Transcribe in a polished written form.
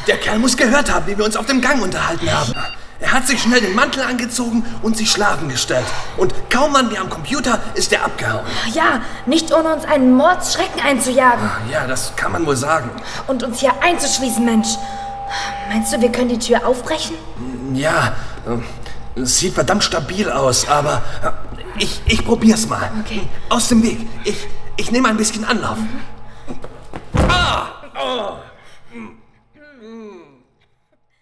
Der Kerl muss gehört haben, wie wir uns auf dem Gang unterhalten haben. Er hat sich schnell den Mantel angezogen und sich schlafen gestellt. Und kaum waren wir am Computer, ist er abgehauen. Ja, nicht ohne uns einen Mordsschrecken einzujagen. Ja, das kann man wohl sagen. Und uns hier einzuschließen, Mensch. Meinst du, wir können die Tür aufbrechen? Ja, es sieht verdammt stabil aus, aber ich probier's mal. Okay. Aus dem Weg. Ich nehme ein bisschen Anlauf. Ah! Oh.